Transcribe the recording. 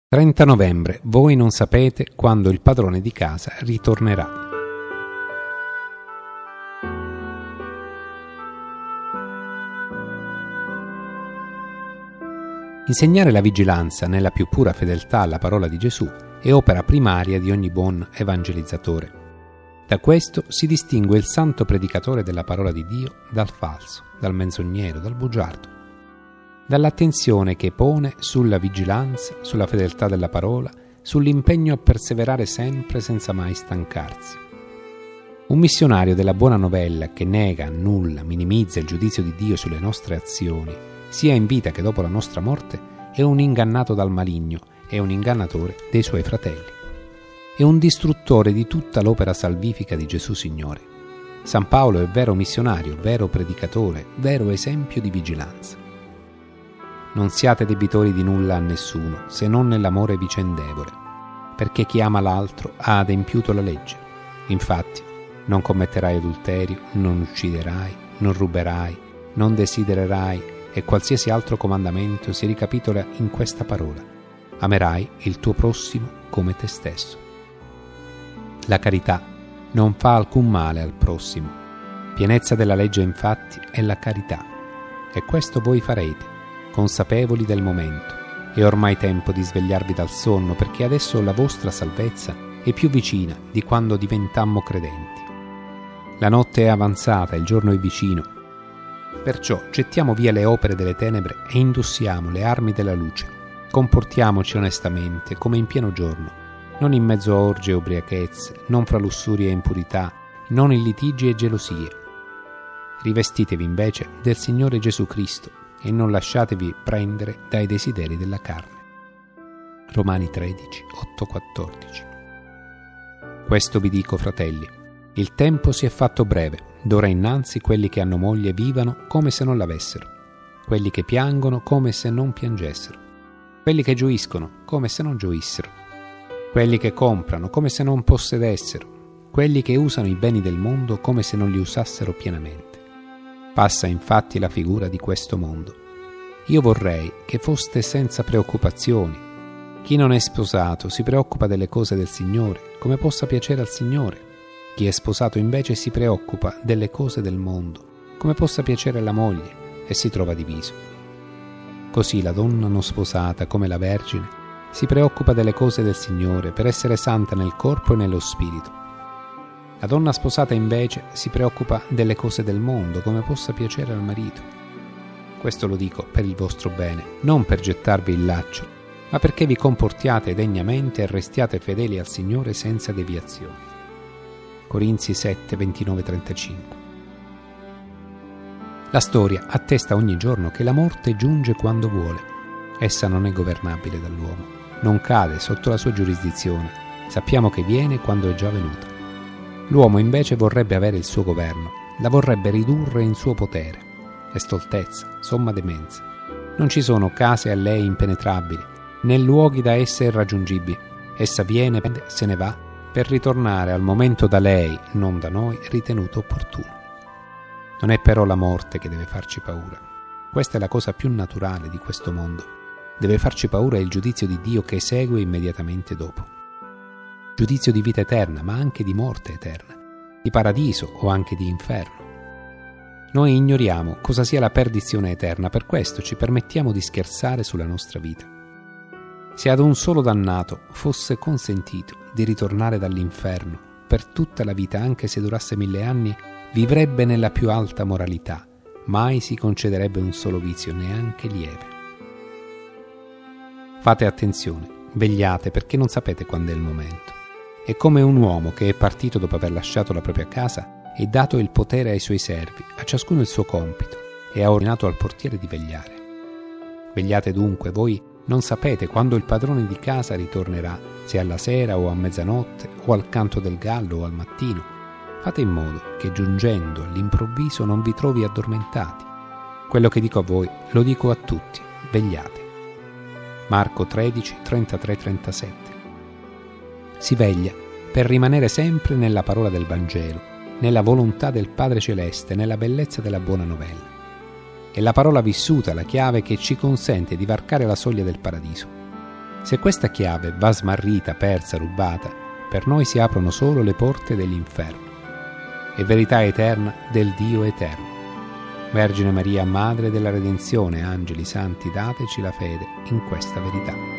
30 novembre. Voi non sapete quando il padrone di casa ritornerà. Insegnare la vigilanza nella più pura fedeltà alla parola di Gesù è opera primaria di ogni buon evangelizzatore. Da questo si distingue il santo predicatore della parola di Dio dal falso, dal menzognero, dal bugiardo. Dall'attenzione che pone sulla vigilanza, sulla fedeltà della parola, sull'impegno a perseverare sempre senza mai stancarsi. Un missionario della buona novella che nega, annulla, minimizza il giudizio di Dio sulle nostre azioni, sia in vita che dopo la nostra morte, è un ingannato dal maligno, è un ingannatore dei suoi fratelli. È un distruttore di tutta l'opera salvifica di Gesù Signore. San Paolo è vero missionario, vero predicatore, vero esempio di vigilanza. Non siate debitori di nulla a nessuno, se non nell'amore vicendevole, perché chi ama l'altro ha adempiuto la legge. Infatti, non commetterai adulterio, non ucciderai, non ruberai, non desidererai, e qualsiasi altro comandamento si ricapitola in questa parola: amerai il tuo prossimo come te stesso. La carità non fa alcun male al prossimo. Pienezza della legge, infatti, è la carità. E questo voi farete, consapevoli del momento. È ormai tempo di svegliarvi dal sonno, perché adesso la vostra salvezza è più vicina di quando diventammo credenti. La notte è avanzata, il giorno è vicino. Perciò gettiamo via le opere delle tenebre e indossiamo le armi della luce. Comportiamoci onestamente, come in pieno giorno, non in mezzo a orge e ubriachezze, non fra lussurie e impurità, non in litigi e gelosie. Rivestitevi invece del Signore Gesù Cristo e non lasciatevi prendere dai desideri della carne. Romani 13, 8-14. Questo vi dico, fratelli: il tempo si è fatto breve. D'ora innanzi quelli che hanno moglie vivano come se non l'avessero, quelli che piangono come se non piangessero, quelli che gioiscono come se non gioissero, quelli che comprano come se non possedessero, quelli che usano i beni del mondo come se non li usassero pienamente. Passa infatti la figura di questo mondo. Io vorrei che foste senza preoccupazioni. Chi non è sposato si preoccupa delle cose del Signore, come possa piacere al Signore. Chi è sposato invece si preoccupa delle cose del mondo, come possa piacere alla moglie, e si trova diviso. Così la donna non sposata, come la Vergine, si preoccupa delle cose del Signore per essere santa nel corpo e nello spirito. La donna sposata invece si preoccupa delle cose del mondo, come possa piacere al marito. Questo lo dico per il vostro bene, non per gettarvi il laccio, ma perché vi comportiate degnamente e restiate fedeli al Signore senza deviazioni. Corinzi 7, 29-35. La storia attesta ogni giorno che la morte giunge quando vuole. Essa non è governabile dall'uomo, non cade sotto la sua giurisdizione. Sappiamo che viene quando è già venuta. L'uomo invece vorrebbe avere il suo governo, la vorrebbe ridurre in suo potere. È stoltezza, somma demenza. Non ci sono case a lei impenetrabili, né luoghi da essa irraggiungibili. Essa viene, se ne va, per ritornare al momento da lei, non da noi, ritenuto opportuno. Non è però la morte che deve farci paura. Questa è la cosa più naturale di questo mondo. Deve farci paura il giudizio di Dio che segue immediatamente dopo. Giudizio di vita eterna, ma anche di morte eterna, di paradiso o anche di inferno. Noi ignoriamo cosa sia la perdizione eterna, per questo ci permettiamo di scherzare sulla nostra vita. Se ad un solo dannato fosse consentito di ritornare dall'inferno per tutta la vita, anche se durasse 1000 anni, vivrebbe nella più alta moralità, mai si concederebbe un solo vizio, neanche lieve. Fate attenzione, vegliate, perché non sapete quando è il momento. È come un uomo che è partito dopo aver lasciato la propria casa e dato il potere ai suoi servi, a ciascuno il suo compito, e ha ordinato al portiere di vegliare. Vegliate dunque, voi non sapete quando il padrone di casa ritornerà, se alla sera o a mezzanotte o al canto del gallo o al mattino. Fate in modo che giungendo all'improvviso non vi trovi addormentati. Quello che dico a voi lo dico a tutti: vegliate. Marco 13, 33-37. Si veglia per rimanere sempre nella parola del Vangelo, nella volontà del Padre Celeste, nella bellezza della buona novella. È la parola vissuta la chiave che ci consente di varcare la soglia del paradiso. Se questa chiave va smarrita, persa, rubata, per noi si aprono solo le porte dell'inferno e verità eterna del Dio eterno. Vergine Maria, Madre della Redenzione, angeli santi, dateci la fede in questa verità.